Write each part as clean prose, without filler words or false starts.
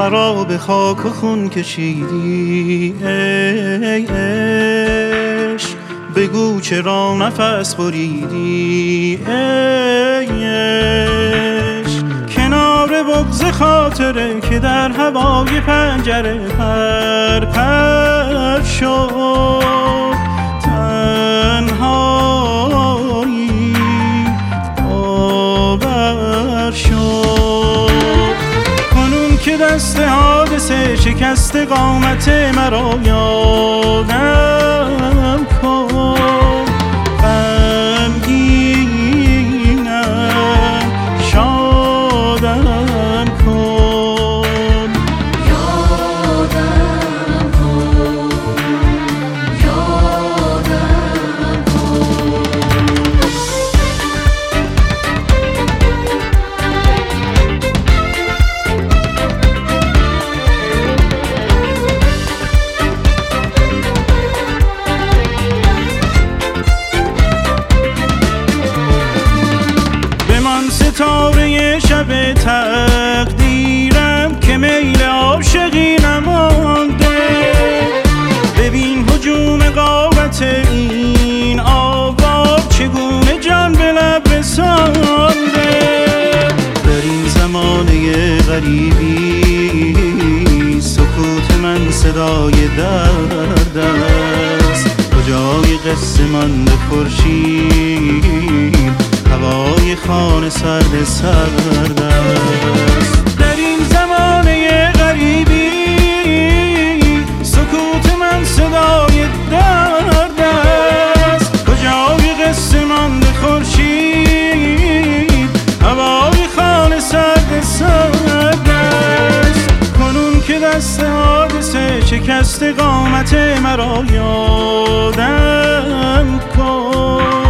مرا به خاک و خون کشیدی ای عشق، بگو چرا نفس بریدی ای عشق. کنار بغض خاطره که در هوای پنجره پر پر شد، تنهایی باور شد. کنون که دست حادثه شکست قامت مرا یادم کن، غمگینم شادم کن. یادم کن، یادم کن. ستاره شب تقدیرم که میل عاشقی نمانده، ببین هجوم قامت این آواز چگونه جان به لب رسانده. در این زمانه غریبی سکوت من صدای درد است، کجای قصه مانده خورشید هوای خانه سرد سرد است. در این زمانه غریبی سکوت من صدای درد است، کجای قصه مانده خورشید هوای خانه سرد سرد است. کنون که دست حادثه شکست قامت مرا یادم کن،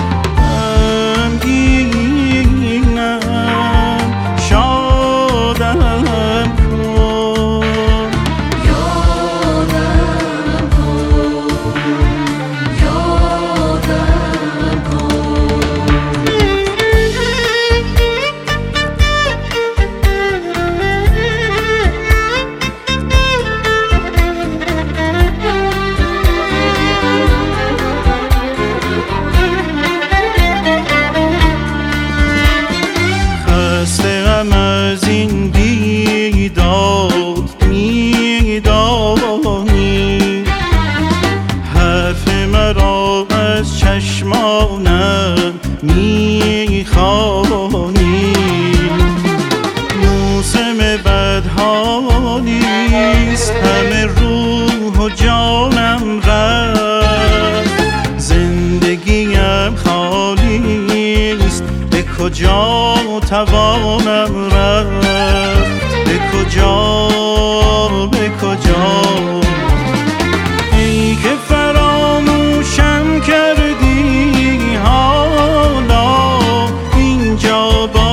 از این بیداد میدانی، حرف مرا از چشمانم میخوانی. موسم بدحالیست، همه روح و جانم رفت، زندگیم خالیست، به کجا توانم رفت، به کجا به کجا. ای که فراموشم کردی حالا اینجا با